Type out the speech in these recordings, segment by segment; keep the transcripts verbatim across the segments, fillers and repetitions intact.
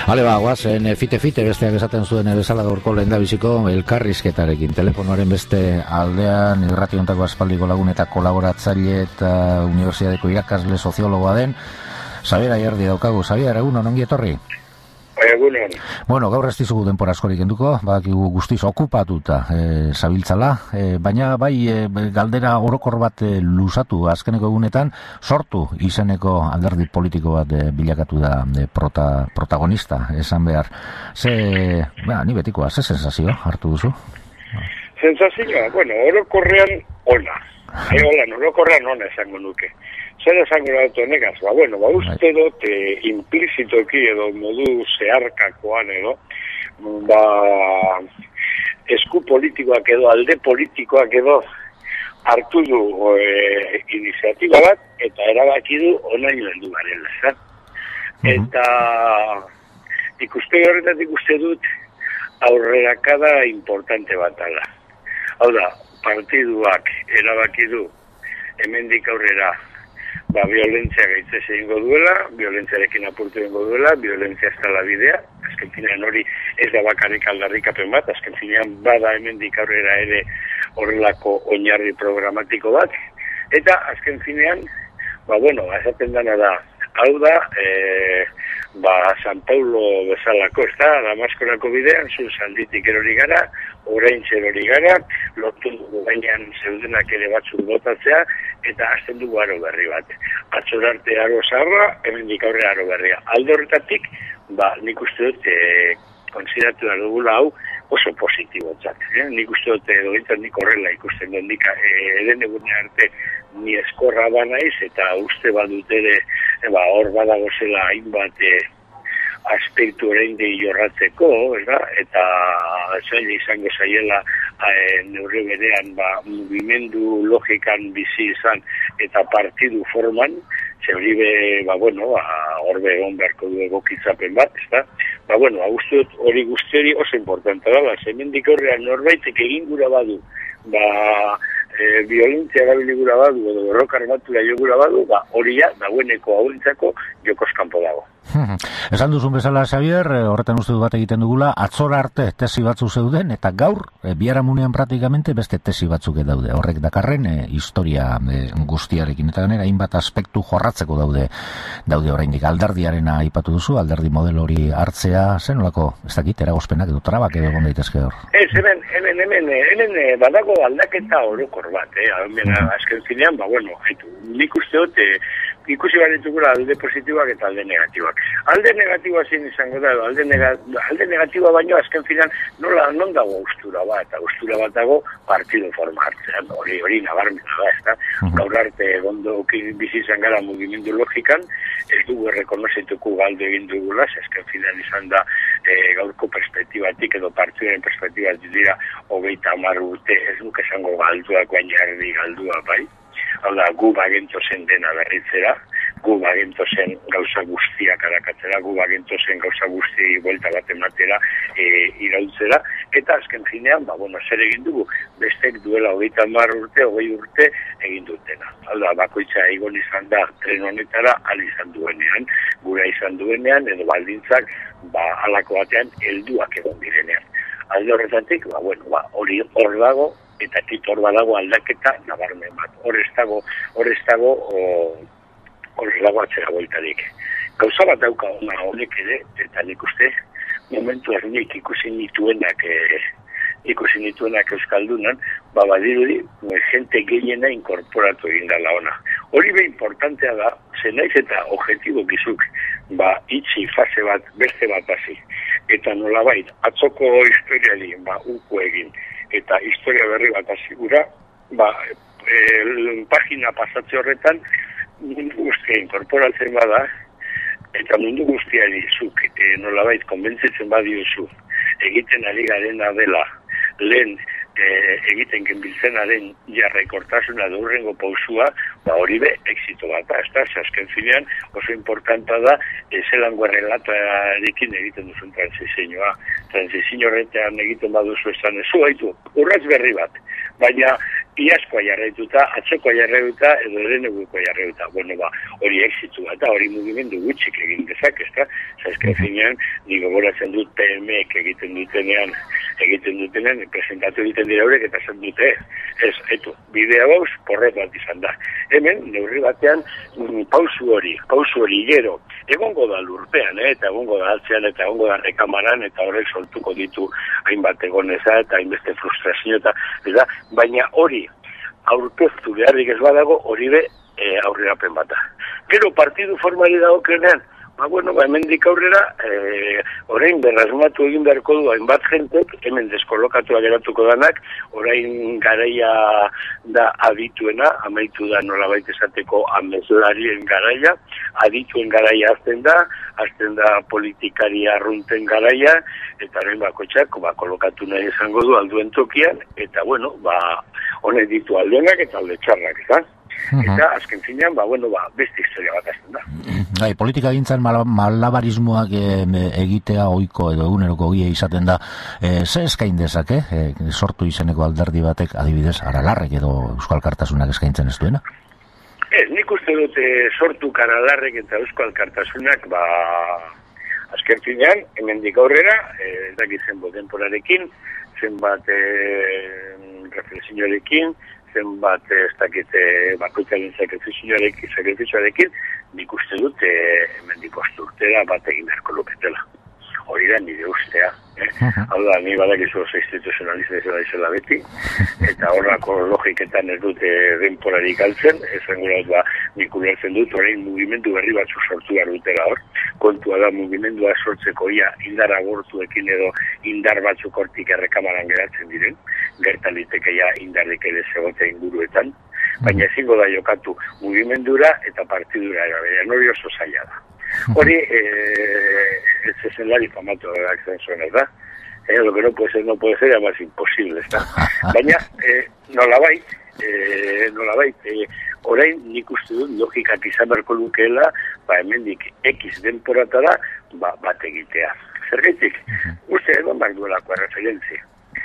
Hale ba, guazen, fite-fite besteak esaten zuen bezala gaurko lehendabiziko elkarrizketarekin. Telefonoaren beste aldean, irrationtako aspaldiko lagun eta kolaboratzaile eta unibertsitateko irakasle soziologoa den Xabier Ayerdi daukagu. Xabier, egunon, ongi etorri? Egunon. Bueno, gaur ez dizugu denpora askorik enduko, badakigu guztiz okupatuta e, zabiltzala, e, baina bai e, galdera orokor bat e, luzatu azkeneko egunetan, sortu izeneko alderdi politiko bat e, bilakatu da e, prota, protagonista, esan behar. Ze, ba, ni betikoa, ze sensazio hartu duzu? Sensazioa, bueno, orokorrean ona. E, hola, orokorrean ona esango nuke. Zer esango dut honegaz, ba, bueno, ba, uste dut eh, implizitoki edo modu zeharkakoan edo, ba, esku politikoak edo alde politikoak edo hartu du eh, iniziatiba bat eta erabaki du onaino heldu garela, ezta? Uh-huh. Eta ikuste horretatik uste dut aurrerakada importante bat ala. Hau da, partiduak erabaki du hemendik aurrera ba, violentzia gaitzez egingo duela, violentziarekin apurtu egingo duela, violentzia ez dela bidea, azken finean hori ez da bakarrik aldarrikapen bat, azken finean bada hemendik aurrera ere horrelako oinarri programatiko bat, eta azken finean, ba, bueno, esaten dana da, hau da, e, ba, San Paulo bezalako, ez da, Damaskorako bidean, zu zalditik erori gara, orain erori gara, lortu dugu gainean zeudenak ere batzuk botatzea, eta hasten dugu aro berri bat. Atzorarte aro zaharra, hemendik aurre aro berria. Alde horretatik, ba, nik uste dut, e, konsideratu da dugula hau, oso positibotzat. Eh? Nik uste dut, edo gintzen nik horrela ikusten dut, nik eden egun arte ni eskorra banaiz, eta uste badut ere, e, ba, hor badago zela hainbat, e, aspektu orain de jorratzeko, eta, eta zaila izango zaiela e, neurri berean ba, mugimendu logikan bizi izan eta partidu forman, zeuri be, ba, bueno, ba, horbe egon beharko du egokitzapen bat, ezta? Ba, bueno, uste dut hori guztiari oso importante da, ba, zemendik horrean norbaitek egin gura badu, ba, e, violentzia gabili gura badu, edo borroka armatura jo gura badu, ba, hori ja, dagoeneko hauentzako jokoz kanpo dago. Esan duzun bezala, Xabier, horretan uste du bat egiten dugula, atzora arte tesi batzu zeuden, eta gaur, e, biharamunean praktikamente beste tesi batzuk daude. Horrek dakarren, e, historia e, guztiarekin, eta ganera, hainbat aspektu jorratzeko daude, daude oraindik. Alderdiarena aipatu duzu, alderdi model hori hartzea, zen olako, ez dakit, eragozpenak edo trabak edo egon daitezke hor? Ez, hemen, hemen, hemen, hemen, badago aldaketa orokor bat, eh? Hemen, uh-huh. Azken zinean, ba, bueno, haitu, nik uste dut, eh, ikusi baritugula alde positiboak eta alde negatiboak. Alde negatiboa zein izango da, alde, nega, alde negatiboa baino azken finan nola non dago austura bat, austura bat dago partido forma hartzean, hori hori nabarmena da, ezta? Uh-huh. Gaur arte gondo bizi izan gara mugimendu logikan, ez dugu errekonozituko galdu egin dugula, azken finan izan da e, gaurko perspektibatik edo partidoren perspektibatik dira hogeita hamar urte, ez duk esango galduak baina erdi galdua bai. Hala, gu bagento zen dena berritzera, gu bagento zen gauza guztiak arakatzera, gu bagento zen gauza guzti buelta bat ematera e, irautzera, eta azken finean, ba, bueno, zer egin dugu, bestek duela hogeita hamar urte, hogei urte egin dutena. Hala, bakoitza egon izan da tren honetara, al izan duenean, gura izan duenean, edo baldintzak, ba, halako batean, helduak egon direnean. Alde horretatik, ba, bueno, ba, hori hor dago, eta kitor badago aldaketa nabarmen bat. Hor ez dago, hor ez dago, hor ez dago atzera bueltarik. Gauza bat dauka ona honek ere, eta nik uste, momentu ernik ikusi nituenak, e, ikusi nituenak Euskaldunan, ba badirudi, jente gehiena inkorporatu egin dela ona. Hori be importantea da, zenaiz eta objetibo gizuk, ba itxi fase bat, beste bat hasi. Eta nolabait, atzoko historiali, ba uko egin, eta historia berri bat asigura, ba, e, pagina pasatze horretan, mundu guztia inkorporatzen bada, eta mundu guztiari zuk, e, nolabait, konbentzitzen badiozu, egiten ari garena dela, lehen e, egiten genbiltzenaren jarraikortasuna da hurrengo pausua, ba hori be, exito bat, ez da, azken finean oso importanta da, e, zelango errelatarekin egiten duzun transizioa. Transizio horretan egiten baduzu esan, ez haitu, urratz berri bat, baina iazkoa jarraituta, atzokoa jarraituta, edo erenegukoa jarraituta. Bueno, ba, hori exitu bat, eta hori mugimendu gutxik egin dezak, ez da? Zaizken finean, nigo goratzen dut P M ek egiten dutenean, egiten dutenean, presentatu egiten dira horrek, eta zen dute, ez, eto, bidea gauz, porrot bat izan da. Hemen, neurri batean, pausu hori, pausu hori gero, egongo da lurpean, eh? Eta egongo da altzean, eta egongo da rekamaran, eta horrek sortuko ditu hainbat egoneza, eta hainbeste frustrazio, eta, eta, baina hori, aurkeztu beharrik ez badago, hori be e, aurrerapen bata. Gero partidu formari dagokenean, ba, bueno, ba, hemendik aurrera, e, orain berrasmatu egin beharko du hainbat jentek, hemen deskolokatua geratuko danak, orain garaia da adituena, amaitu da nolabait esateko amezlarien garaia, adituen garaia azten da, azten da politikari arrunten garaia, eta orain bakotxak, ba, kolokatu nahi izango du alduen tokian, eta bueno, ba, honek ditu aldenak eta alde txarrak, eta? Eta azken finean, ba, bueno, ba, beste historia bat azten da. Gai, politika gintzen mal, malabarismoak e, egitea oiko edo eguneroko gie izaten da, e, ze eskain dezake, e, sortu izeneko alderdi batek, adibidez, Aralarrek edo Euskal Alkartasunak eskaintzen ez duena? Ez, nik uste dute sortu Aralarrek eta Euskal Alkartasunak, ba, azken finean, hemendik aurrera, ez e, dakit zenbo denporarekin, zenbat e, reflexioarekin, zenbat ez dakite bakoitzaren sakrifizioarekin, sakrifizioarekin, nik uste dut e, hemendik osturtera bat egin beharko luketela. Hori da nire ustea. Eh? Hau da, ni badakizu oso instituzionalizan izela izela beti, eta horrako logiketan ez dute denporarik galtzen, esan gura ba, nik ulertzen dut, orain mugimendu berri batzu sortu behar dutela hor. Kontua da mugimendua sortzeko ia indar agortuekin edo indar batzuk hortik errekamaran geratzen diren, gertaliteke ja indarrik ere zegote inguruetan, baina ezingo da jokatu mugimendura eta partidura era, hori oso zaila da. Hori, eh, ez esenlari famatu zen zuen, ez da? Eh, lo que no puede ser, no puede ser, además imposible, ez da? Baina, eh, nolabait, eh, nolabait, eh, orain nik uste dut logikak izan beharko lukeela, ba, hemendik X denporatara, ba, bat egitea. Zergetik, uste egon behar duelako referentzia.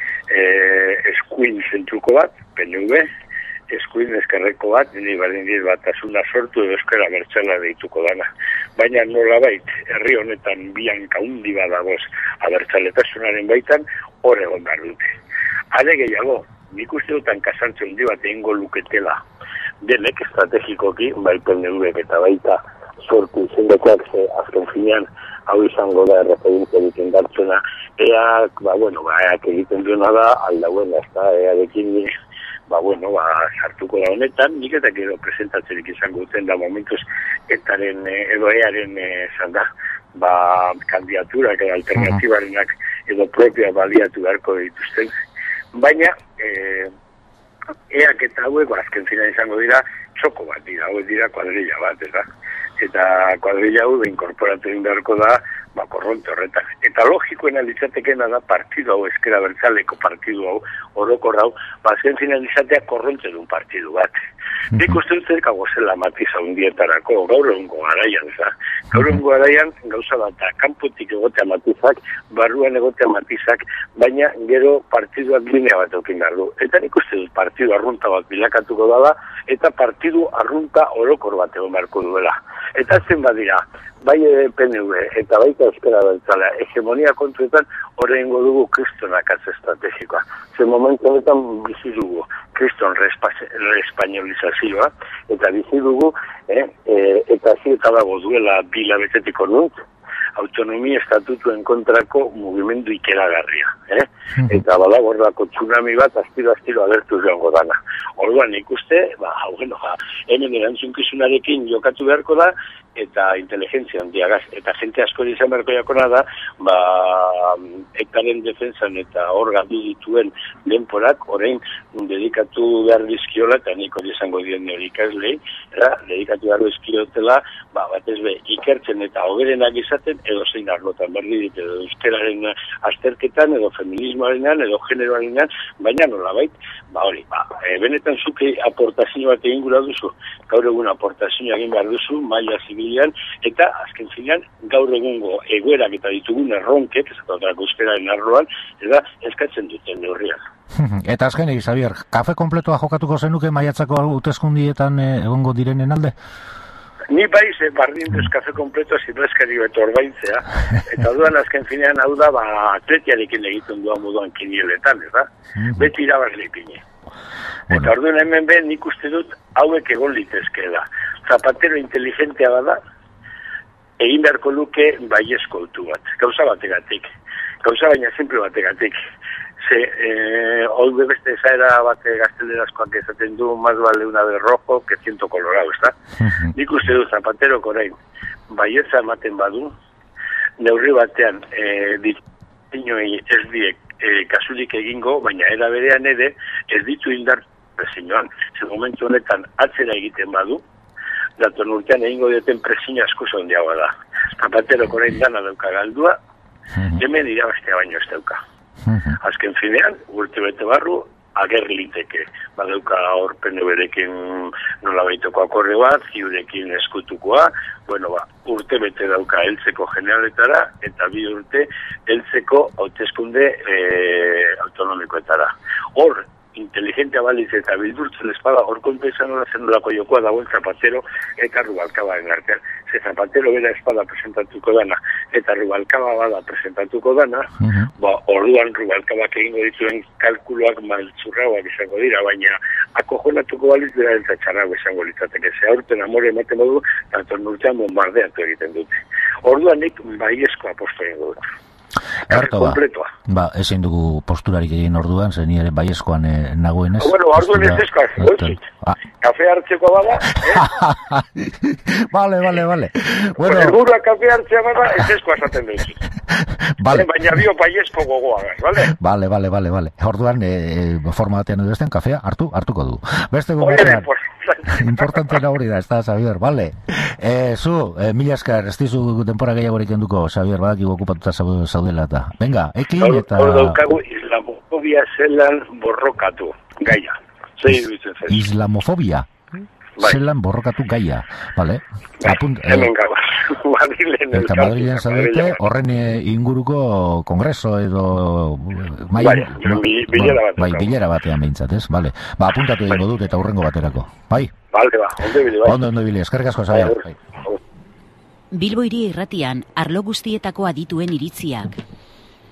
Eh, eskuin zentruko bat, P N V, eskuin eskerreko bat, nire baldin batasuna sortu edo eskera bertxala deituko dana. Baina nolabait, herri honetan bianka hundi badagoz abertzaletasunaren baitan, hor egon behar dute. Are gehiago, nik uste dutan kasantze hundi bat egingo luketela, denek estrategikoki, bai P N V eta baita sortu izendekoak, ze azken finean, hau izango da erreferentzia egiten gartzena, eak, ba, bueno, ba, eak egiten duena da, aldauen, ez da, earekin ba, bueno, ba, sartuko da honetan, nik eta gero presentatzerik izango duten da momentuz etaren, edo earen, esan da, ba, kandidaturak edo alternatibarenak edo propia baliatu beharko dituzten. Baina, e, eak eta hauek, ba, azken fina izango dira, txoko bat dira, hauek dira kuadrilla bat, ez da? Eta kuadrilla hau inkorporatu egin beharko da, ba, korronte horretan. Eta logikoena litzatekena da partidu hau, eskera bertzaleko partidu hau, orokor hau, ba, azken finalizatea korronte duen partidu bat. Nik uste dut zerka gozela matiza hundietarako, gaur egungo garaian, za? Gaur egungo garaian, gauza bat, kanpotik egotea matizak, barruan egotea matizak, baina gero partiduak linea bat eukin behar du. Eta nik uste dut partidu arrunta bat bilakatuko dala, eta partidu arrunta orokor bat egon beharko duela. Eta zen badira, bai P N V eta baita eskera beltzala, hegemonia kontuetan horrengo dugu kristonak atze estrategikoa. Ze momentu honetan bizi dugu kriston reespainolizazioa, eta bizi dugu, eh, e, eta zi eta dago duela bilabetetiko nunt, autonomia estatutuen kontrako mugimendu ikeragarria. Eh? Eta badago horrelako tsunami bat astiro-astiro agertu joango dana. Orduan ikuste, ba, bueno, ba, hemen erantzunkizunarekin jokatu beharko da, eta inteligentzia handiagaz, eta jente asko izan beharko jakona da, ba, etaren defensan eta hor galdu dituen denporak, orain dedikatu behar dizkiola, eta nik hori izango dien hori ikaslei, dedikatu behar dizkiotela, ba, batez be, ikertzen eta hoberenak izaten, edo zein arlotan berri dit, edo euskararen azterketan, edo feminismoarenan, edo generoarenan, baina nolabait, ba hori, ba, e, benetan zuke aportazio bat egin gura duzu, gaur egun aportazio egin behar duzu, maila zibilian, eta azken zinean, gaur egungo egoerak eta ditugun erronkek, ezakotak euskararen arloan, eta eskatzen duten neurriak. Eta azkenik, Xabier, kafe kompletoa jokatuko zenuke maiatzako hauteskundietan egongo direnen alde? Ni bai, ze bardintuz kafe kompletoa zirrezkari beto orbaintzea, eta duan azken finean hau da, ba, atletiarekin egiten duan moduan kinieletan, ez da? Beti irabazle ipine. Bueno. Eta orduan hemen ben, nik uste dut hauek egon litezkeela. Zapatero inteligentea bada, egin beharko luke baiezko autu bat. Gauza bategatik. Gauza baina simple bategatik. Ze, eh, hori beste esaera bat gaztelerazkoak esaten du, más vale una de rojo que ciento colorado, ez da? Nik uste du Zapatero korain, baietza ematen badu, neurri batean, eh, ditinoi ez diek eh, kasulik egingo, baina era berean ere, ez ditu indar presiñoan. Ze momentu honetan atzera egiten badu, daton urtean egingo dioten presiño asko zondiagoa da. Zapatero korain dana dauka galdua, hemen irabaztea baino ez dauka. Azken finean, urte bete barru, ager liteke. Badauka hor P N V-rekin nola baitoko akorre bat, ziurekin eskutukoa, bueno, ba, urte bete dauka heltzeko generaletara, eta bi urte heltzeko hauteskunde e, autonomikoetara. Hor, inteligentea baliz eta bildurtzen espada, hor konpensan hori zenolako jokoa dagoen Zapatero eta Rubalcabaren artean. Ze Zapatero bera espada presentatuko dana, eta Rubalcaba bada presentatuko dana, uh -huh. ba, orduan Rubalcabak egingo dituen kalkuloak maltzurrauak izango dira, baina akojonatuko baliz bera eta txarrago izango litzateke. Ze aurten amore ematen modu, eta urtean bombardeatu egiten dute. Orduan nik baiezko aposto egingo dut. Erto ba, ba, ezin dugu posturarik egin orduan, zen nire baiezkoan e, nagoenez. Bueno, orduan ez ezkoa, goitxit. Kafe hartzeko bada, eh? Vale, vale, vale. Bueno, elburua kafe hartzea bada, ez ezkoa esaten dut. Vale. Baina bio baiezko gogoa, vale? Vale, vale, vale, vale. Orduan, e, forma batean edo ezten, kafea hartu, hartuko du. Beste gogoetan. Importantena hori da, ez da, Xabier, vale. Eh, zu, eh, mila esker, ez dizu denpora gehiagorik enduko, Xabier, badakigu okupatuta zaudela eta. Venga, ekin eta... Hor daukagu islamofobia zelan borrokatu, gaia. Islamofobia? Bai. Zelan borrokatu gaia, vale? Bai, Apunt, eh, hemen gaba. Madrilen eta Madrilen zaudete, horren inguroko kongreso edo... Mai, bai, bilera batean. Bai, bilera batean behintzat, ez? Vale. Ba, apuntatu egingo dut eta hurrengo baterako. Bai? Balde ba, ondo bile, bai. Ondo, ondo bile, eskerrik asko, Xabier. Bai. Bilbo Hiri Irratian, arlo guztietako adituen iritziak.